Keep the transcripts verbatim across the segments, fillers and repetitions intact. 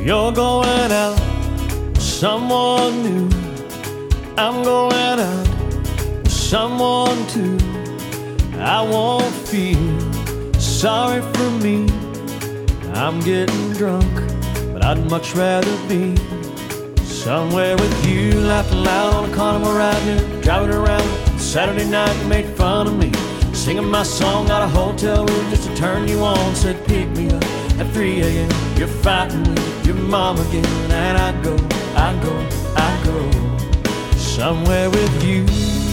You're going out with someone new. I'm going out with someone too. I won't feel sorry for me. I'm getting drunk, but I'd much rather be somewhere with you, laughing loud on a carnival ride here, driving around Saturday night. You made fun of me, singing my song out of a hotel room just to turn you on. Said pick me up at three a.m. You're fighting with your mom again, and I go, I go, I go somewhere with you.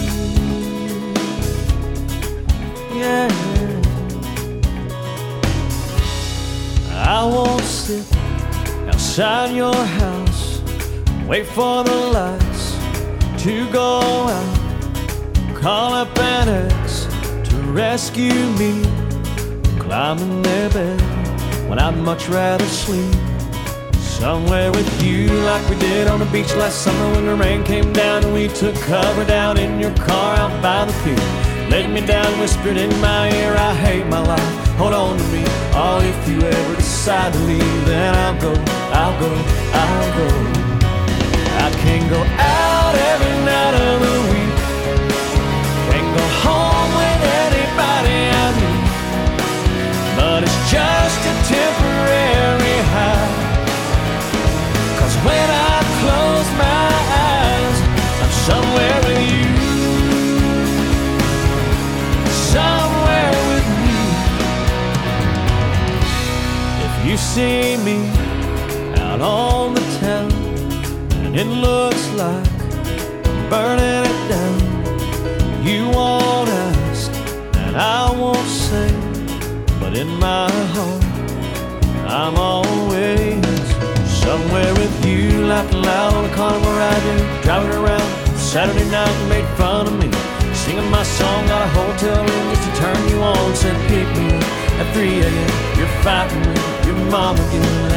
Yeah, I won't sit outside your house, wait for the lights to go out, call up an ex to rescue me, climb in their bed when I'd much rather sleep somewhere with you, like we did on the beach last summer when the rain came down and we took cover down in your car out by the pier. Laid me down, whispered in my ear, I hate my life, hold on to me. Oh, if you ever decide to leave, then I'll go, I'll go, I'll go. I can't go out every night of the week, can't go home with anybody I meet, but it's just a temporary high, 'cause when I close my eyes, I'm somewhere with you, somewhere with me. If you see me out on the town and it looks like I'm burning it down, you won't ask and I won't say, but in my heart I'm always somewhere with you, laughing loud on a carnival ride here, driving around Saturday night. You made fun of me, singing my song out of a hotel room just to turn you on. Said pick me up at three a.m. You're fighting with your mom again,